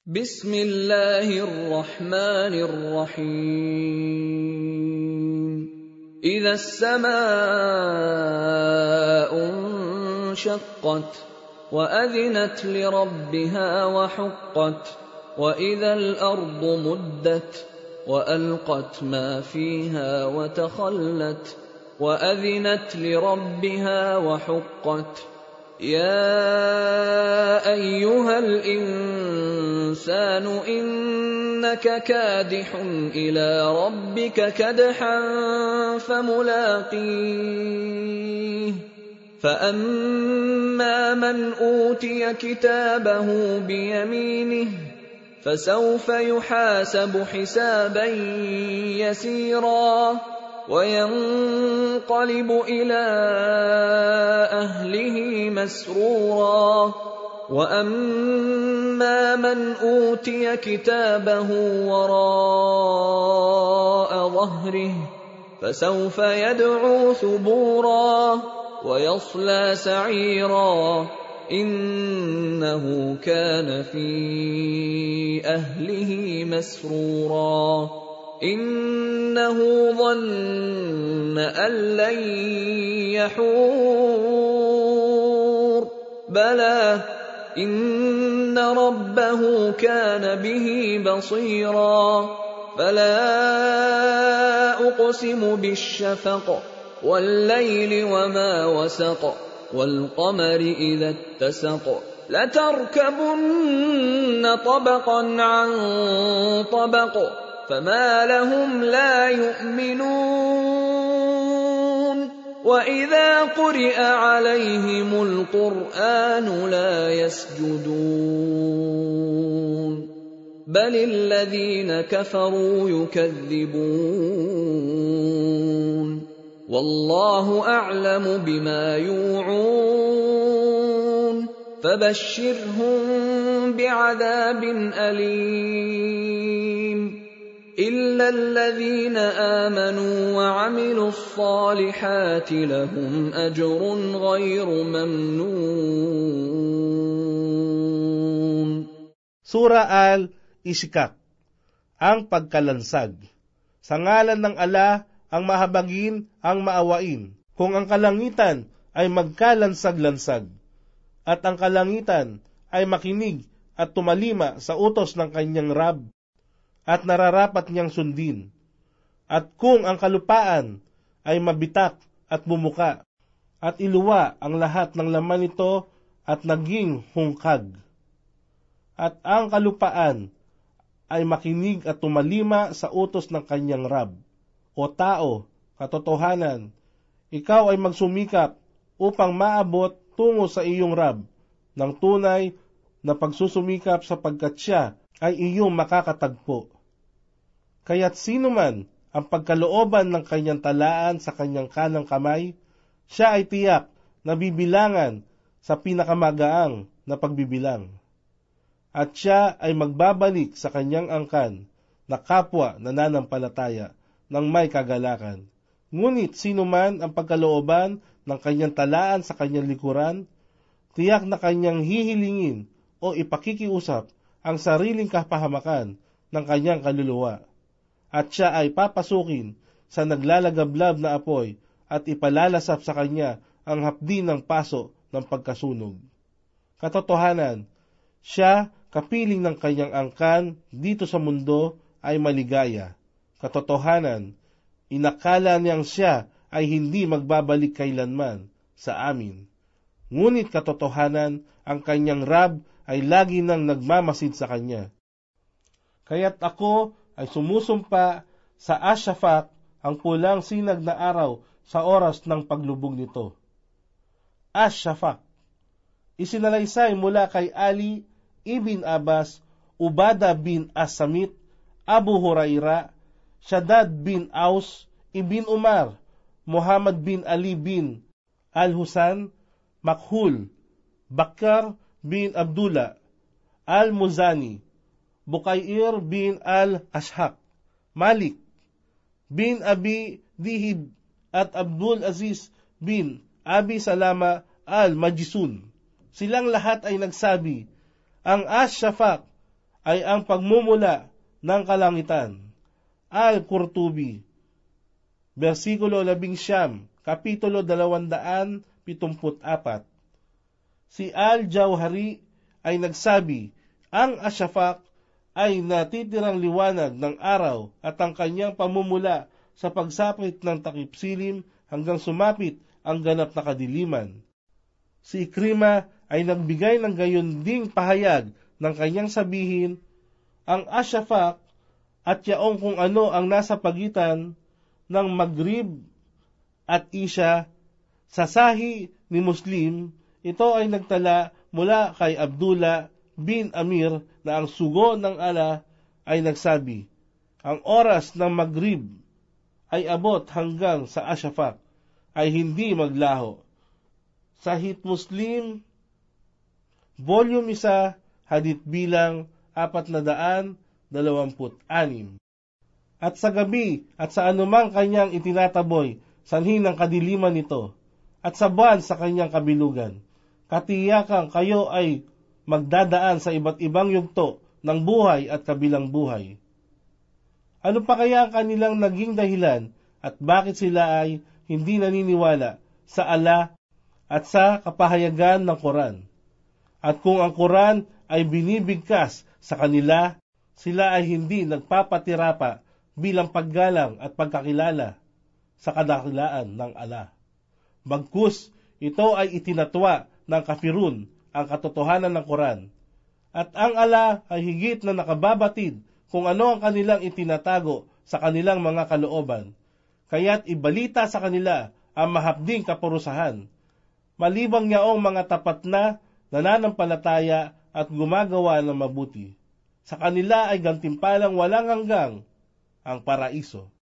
Bismillahirrahmanirrahim. إذا السماء انشقت وأذنت لربها وحقت وإذا الأرض مدت وألقت ما فيها وتخلت وأذنت لربها وحقت يا أيها الإنسان إنك كادح إلى ربك كدحا فملاقيه فأما من أوتي كتابه بيمينه فسوف يحاسب حسابا يسيرا وينقلب إلى أهله مسرورا وأما من أوتي كتابه وراء ظهره فسوف يدعو ثبورا ويصلى سعيرا إنه كان في أهله مسرورا إنه ظن أن لن يحور بلى إن ربه كان به بصيرا فلا أقسم بالشفق والليل وما وسق والقمر إذا اتسق لتركبن طبقا عن طبق فما لهم لا يؤمنون وإذا قرئ عليهم القرآن لا يسجدون بل الذين كفروا يكذبون والله أعلم بما يوعون فبشرهم بعذاب أليم إلا الذين آمنوا وعملوا الصالحات لهم أجر غير ممنون. Sura Al-Ishqaq, ang pagkalansag. Sa ngalan ng Allah, ang mahabagin, ang maawain. Kung ang kalangitan ay magkalansag-lansag, at ang kalangitan ay makinig at tumalima sa utos ng kanyang Rab, at nararapat niyang sundin. At kung ang kalupaan ay mabitak at bumuka, at iluwa ang lahat ng laman nito at naging hungkag. At ang kalupaan ay makinig at tumalima sa utos ng kanyang Rab. O tao, katotohanan, ikaw ay magsumikap upang maabot tungo sa iyong Rab ng tunay na pagsusumikap sapagkat siya ay iyong makakatagpo. Kaya't sino man ang pagkalooban ng kanyang talaan sa kanyang kanang kamay, siya ay tiyak na bibilangan sa pinakamagaang na pagbibilang. At siya ay magbabalik sa kanyang angkan na kapwa nananampalataya ng may kagalakan. Ngunit sino man ang pagkalooban ng kanyang talaan sa kanyang likuran, tiyak na kanyang hihilingin o ipakikiusap ang sariling kapahamakan ng kanyang kaluluwa. At siya ay papasukin sa naglalagablab na apoy at ipalalasap sa kanya ang hapdi ng paso ng pagkasunog. Katotohanan, siya, kapiling ng kanyang angkan dito sa mundo, ay maligaya. Katotohanan, inakala niyang siya ay hindi magbabalik kailanman sa amin. Ngunit katotohanan, ang kanyang Rab ay lagi nang nagmamasid sa kanya. Kaya't ako ay sumusumpa sa Ash-Shafaq, ang pulang sinag na araw sa oras ng paglubog nito. Ash-Shafaq, isinalaysay mula kay Ali ibn Abbas, Ubada bin As-Samit, Abu Huraira, Shaddad bin Aus, Ibn Umar, Muhammad bin Ali bin Al-Husan, Makhul, Bakar bin Abdullah, Al-Muzani, Bukair bin Al-Ashhaq, Malik bin Abi Dihib at Abdul Aziz bin Abi Salama Al-Majisun. Silang lahat ay nagsabi, ang Ash-Shafaq ay ang pagmumula ng kalangitan. Al-Qurtubi, versikulo 11, kapitulo 274. Si Al-Jawhari ay nagsabi, ang asyafaq ay natitirang liwanag ng araw at ang kanyang pamumula sa pagsapit ng takip silim hanggang sumapit ang ganap na kadiliman. Si Ikrima ay nagbigay ng gayon ding pahayag ng kanyang sabihin, ang asyafaq at yaong kung ano ang nasa pagitan ng Maghrib at Isya sa sahi ni Muslim. Ito ay nagtala mula kay Abdullah bin Amir na ang sugo ng Allah ay nagsabi, ang oras ng Maghrib ay abot hanggang sa asyafaq ay hindi maglaho. Sahih Muslim, volume 1, hadith bilang 426. At sa gabi at sa anumang kanyang itinataboy, sanhi ng kadiliman nito, at sa buwan sa kanyang kabilugan, katiyakan kayo ay magdadaan sa iba't ibang yugto ng buhay at kabilang buhay. Ano pa kaya ang kanilang naging dahilan at bakit sila ay hindi naniniwala sa Allah at sa kapahayagan ng Quran? At kung ang Quran ay binibigkas sa kanila, sila ay hindi nagpapatira pa bilang paggalang at pagkakilala sa kadakilaan ng Allah. Bagkus, ito ay itinatwa ng kafirun ang katotohanan ng Quran, at ang Allah ay higit na nakababatid kung ano ang kanilang itinatago sa kanilang mga kalooban, kaya't ibalita sa kanila ang mahapding kaparusahan, malibang yaong mga tapat na nananampalataya at gumagawa ng mabuti. Sa kanila ay gantimpalang walang hanggang ang paraiso.